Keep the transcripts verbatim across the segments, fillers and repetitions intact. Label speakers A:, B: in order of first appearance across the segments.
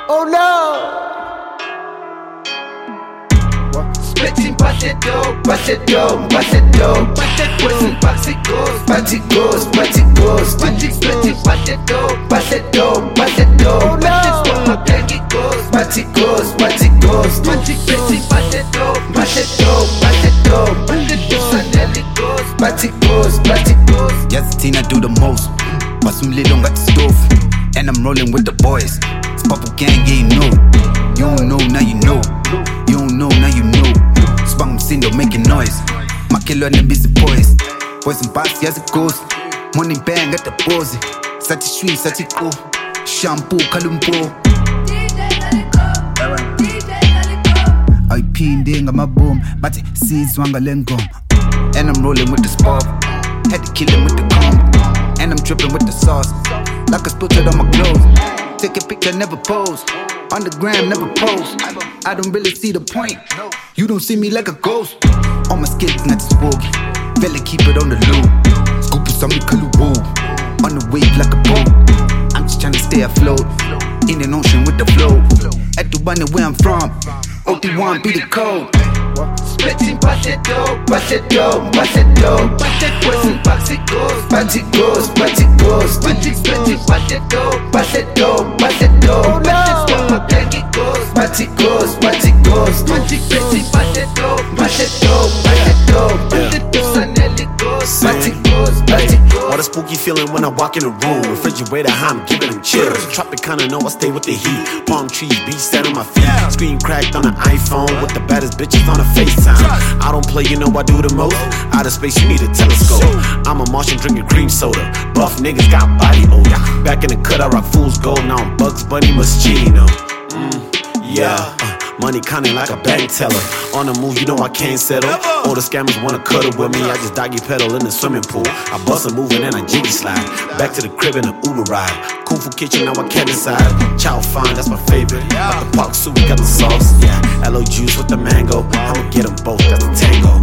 A: Oh no! Splitting, bust it dope, bust it dope, bust it dope, bust it pussy, box it goes, bust it goes, bust it goes, bust it splitting, bust it dope, bust it dope, bust it dope, bust it swap up, then it goes, bust it goes, bust it goes, bust it splitting, bust it dope, bust it dope, bust it dope, bust it goes, and then it goes, bust it goes, bust it goes.
B: Yes, Tina do the most, but some little got the stove, and I'm rolling with the boys. It's Purple Gang, yeah, you know. You don't know, now you know. You don't know, now you know. Spang sindo making noise. Makelo and the busy boys. Boys and boss, yes it goes. Money bang at the pose. Such a sweet, such a cool. Shampoo, kalumpo.
C: D J let it go. D J let it go.
B: I pinned my boom, but it sees wanga lengom. And I'm rolling with the spark. Had to kill him with the comb. And I'm dripping with the sauce. Like I spilled it on my clothes. Take a picture, never pose. On the gram, never post. I don't really see the point. You don't see me like a ghost. On my skin, not spooky. Fella, keep it on the low. Scoop it on me, kalu. On the wave like a boat. I'm just trying to stay afloat. In an ocean with the flow. At Dubai, where I'm from. O T one be the code.
A: Splitting, bust it dope, bust it dope, bust it dope, bust it pussy, box it goes, bust it goes, bust it goes, bust it splitting, bust it dope, bust it dope, bust it dope, bust it swap up, then it goes, bust it goes, bust it goes, bust it splitting, bust it dope, bust it dope, bust it dope, bust it goes, and then it goes, bust it goes, bust it goes.
D: What a spooky feeling when I walk in the room. Refrigerator high, I'm giving them chills. Tropicana, know I stay with the heat. Palm trees, beach, stand on my feet. Screen cracked on the iPhone with the baddest bitches on the FaceTime. I don't play, you know I do the most. Out of space, you need a telescope. I'm a Martian drinking cream soda. Buff niggas got body odor. Back in the cut, I rock fool's gold. Now I'm Bugs Bunny Moschino. Mm, yeah. Uh, Money counting like a bank teller. On the move, you know I can't settle. All the scammers wanna cuddle with me. I just doggy pedal in the swimming pool. I bust a move and then I jiggy slide. Back to the crib in an Uber ride. Kung Fu kitchen, now I can't decide. Chow fine, that's my favorite. Like the park soup, got the sauce. Yeah, aloe juice with the mango. I'ma get them both, that's the tango.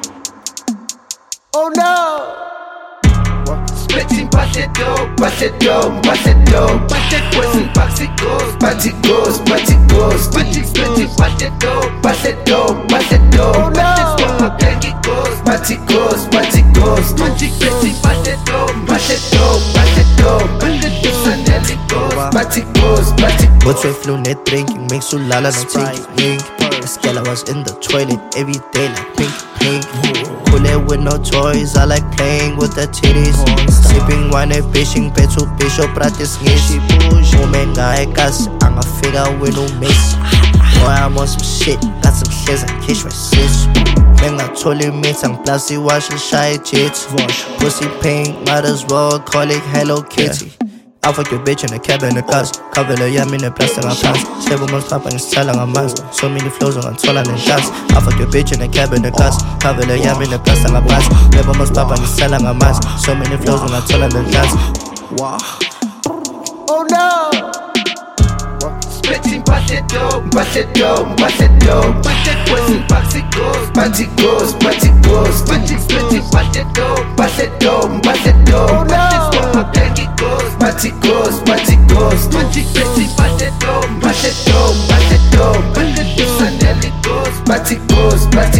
A: Oh no! Splitting, bust it dope, bust it dope, bust it dope, bust it pussy, box it goes, bust it goes, bust it goes, bust it splitting, bust it dope, bust it dope, bust it dope, bust it swap up, then it goes, bust it goes, bust it goes, bust it splitting, bust it dope, bust it dope, bust it dope, bust it goes, and then it goes, bust it goes, bust it goes.
E: But we flew net drinking, makes you lala no thinking. This girl I was in the toilet every day like pink, pink. Cool with no toys, I like playing with the titties. Sipping wine and fishing, petsu bisho pratis ngishi. Umenga ekas, angafika when you miss. Boy, I'm on some shit, got some shares and cash my sis. Menga totally meets and plastic wash and shy tits. Pussy pink, might as well call it Hello Kitty. I fuck your bitch in the cab in the cars. Cover the yam in the plastic on pants. Seven months pop and style on mask. So many flows on tall and dance. I fuck your bitch in the cab in the cars. Cover the yam in the plastic on pants. Seven months pop and style on mask. So many flows on tall and dance. Wow.
A: Oh no! Splitting, bust it dope, bust it dope, bust it dope, bust it pussy, box it goes, bust it goes, bust it goes, bust it splitting, bust it dope, bust it dope, bust it dope, bust it swap up, then it goes, bust it goes, bust it goes, bust it splitting, bust it dope, bust it dope, bust it dope, bust it goes, and then it goes, bust it goes, bust it